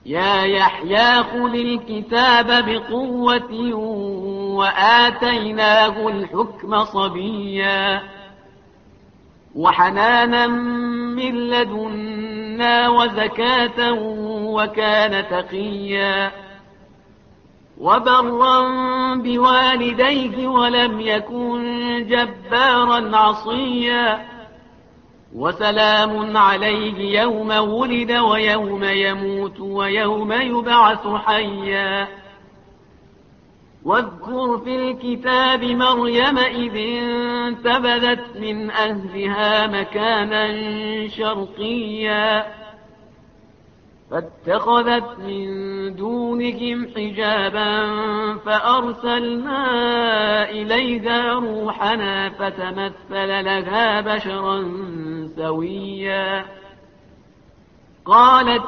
يا يحيى خذ الكتاب بقوة وآتيناه الحكم صبيا وحنانا من لدنا وزكاة وكان تقيا وبرا بوالديه ولم يكن جبارا عصيا وسلام عليه يوم ولد ويوم يموت ويوم يبعث حيا واذكر في الكتاب مريم إذ انتبذت من أهلها مكانا شرقيا فاتخذت من دونهم حجابا فأرسلنا إليها روحنا فتمثل لها بشرا سويا قالت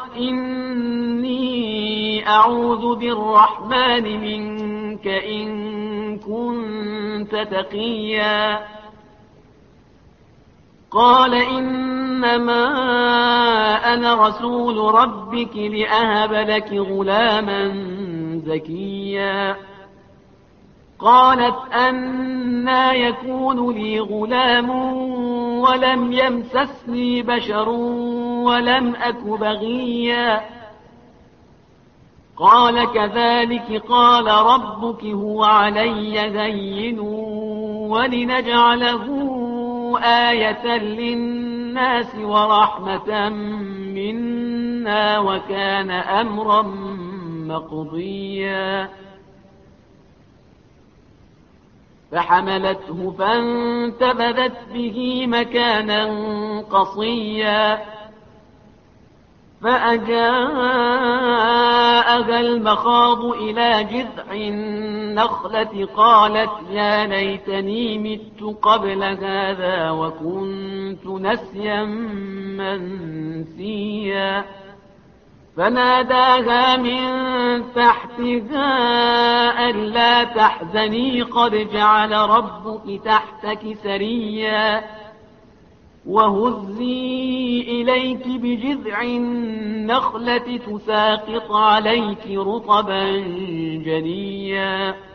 إني أعوذ بالرحمن منك إن كنت تقيا قال إنما أنا رسول ربك لأهب لك غلاما زكيا قالت أنى يكون لي غلام ولم يمسسني بشر ولم أك بغيا قال كذلك قال ربك هو علي هين ولنجعله آية للناس ورحمة منا وكان أمرا مقضيا فحملته فانتبذت به مكانا قصيا فأجاءها المخاض إلى جذع النخلة قالت يا ليتني مت قبل هذا وكنت نسيا منسيا فناداها من تحتها ألا تحزني قد جعل ربك تحتك سريا وهزي إليك بجذع النخلة تساقط عليك رطبا جنيا